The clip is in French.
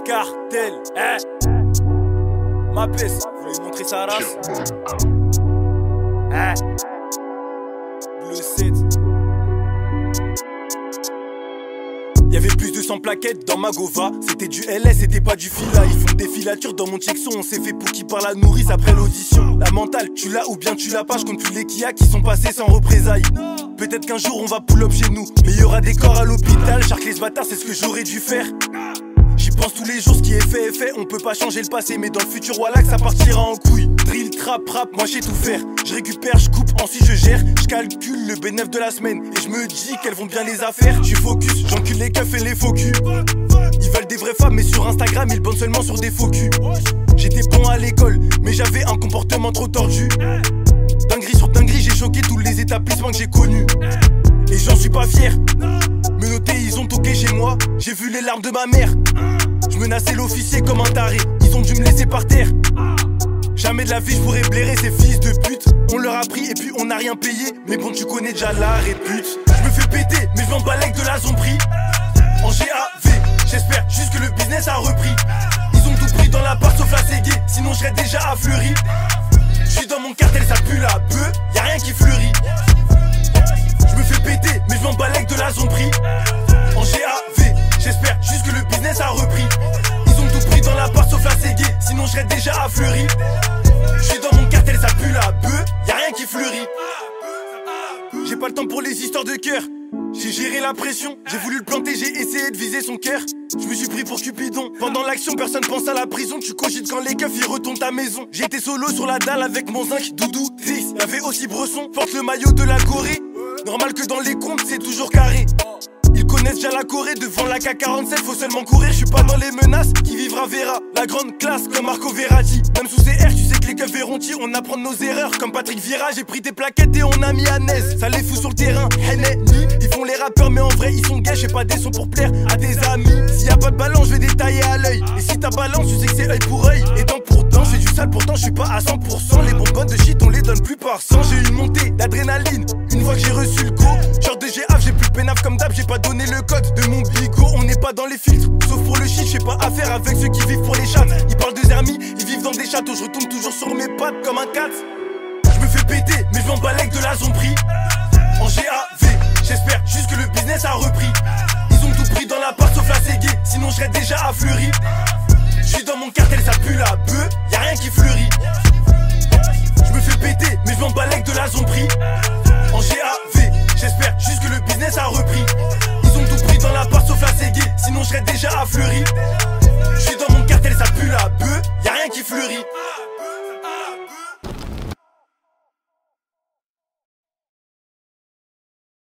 Cartel, ma peste, vous voulez montrer sa race? Bleu 7. Y'avait plus de 100 plaquettes dans ma Gova. C'était du LS, c'était pas du fila. Ils font des filatures dans mon Tchexon. On s'est fait pour qui par la nourrice après l'audition. La mentale, tu l'as ou bien tu l'as pas. Je compte plus les Kia qui sont passés sans représailles. Peut-être qu'un jour on va pull up chez nous, mais y'aura des corps à l'hôpital. Charque les bâtards, c'est ce que j'aurais dû faire. J'y pense tous les jours, ce qui est fait est fait. On peut pas changer le passé, mais dans le futur, voilà que ça partira en couille. Drill, trap, rap, moi je sais tout faire. Je récupère, je coupe, ensuite je gère. Je calcule le bénéfice de la semaine et je me dis qu'elles vont bien les affaires. Je suis focus, j'encule les keufs et les faux culs. Ils veulent des vraies femmes, mais sur Instagram ils bondent seulement sur des faux culs. J'étais bon à l'école, mais j'avais un comportement trop tordu. Dinguerie sur dinguerie, j'ai choqué tous les établissements que j'ai connus. Et j'en suis pas fier. Me noter, ils ont toqué chez moi. J'ai vu les larmes de ma mère. Je menaçais l'officier comme un taré. Ils ont dû me laisser par terre. Jamais de la vie je pourrais blairer ces fils de pute. On leur a pris et puis on n'a rien payé. Mais bon, tu connais déjà la répute. Je me fais péter, mais je m'en bats avec de la zombie. En GAV, j'espère juste que le business a repris. Ils ont tout pris dans la part sauf la Ségué. Sinon je serais déjà à Fleury. Je suis dans mon cartel, ça pue la bœuf. Y'a rien qui fleurit. Je me fais péter, mais je m'en bats avec de la zombie. En GAV, j'espère juste que le business a repris. Ils ont tout pris dans la part sauf la Ségué. Sinon je serais déjà à Fleury. Je suis dans mon cartel, ça pue la bœuf. Y'a rien qui fleurit. J'ai pas le temps pour les histoires de cœur. J'ai géré la pression, j'ai voulu le planter, j'ai essayé de viser son cœur. Je me suis pris pour Cupidon. Pendant l'action, personne pense à la prison. Tu cogites quand les keufs ils retournent ta maison. J'étais solo sur la dalle avec mon zinc, Doudou, triste. Y'avait aussi Bresson, porte le maillot de la Corée. Normal que dans les comptes c'est toujours carré. Ils connaissent déjà la Corée, devant la K47 faut seulement courir. Je suis pas dans les menaces, qui vivra verra. La grande classe comme Marco Verratti. Même sous CR tu sais que les keufs verront on apprend de nos erreurs. Comme Patrick Vieira, j'ai pris des plaquettes et on a mis à Nez. Ça les fout sur le terrain, ils font les rappeurs mais en vrai ils sont gays. J'ai pas des sons pour plaire à tes amis. S'il y a pas de balance je vais détailler à l'œil. Et si ta balance tu sais que c'est œil pour œil. Et dent pour dent, j'ai du sale pourtant je suis pas à 100%. Les bonbonnes de shit on les donne plus par 100. J'ai une montée d'adrénaline une fois que j'ai reçu le go. Genre de GAF, j'ai plus de pénaf comme d'hab. J'ai pas donné le code de mon bigot. On n'est pas dans les filtres, sauf pour le shit. J'ai pas affaire avec ceux qui vivent pour les chattes. Ils parlent de Zermi, ils vivent dans des châteaux. Je retourne toujours sur mes pattes comme un cat. Je me fais péter, mais je m'en bats avec de la zombie. En GAV, j'espère juste que le business a repris. Ils ont tout pris dans la part sauf la Ségué. Sinon je serais déjà à Fleury. Je suis dans mon cartel, ça pue la bœuf. Y'a rien qui fleurit. Je me fais péter, mais je m'en bats avec de la zombie. En GAV, j'espère juste que le business a repris. Ils ont tout pris dans la part sauf la Ségué. Sinon je serais déjà à Fleury. Je suis dans mon cartel, ça pue la bœuf. Y'a rien qui fleurit.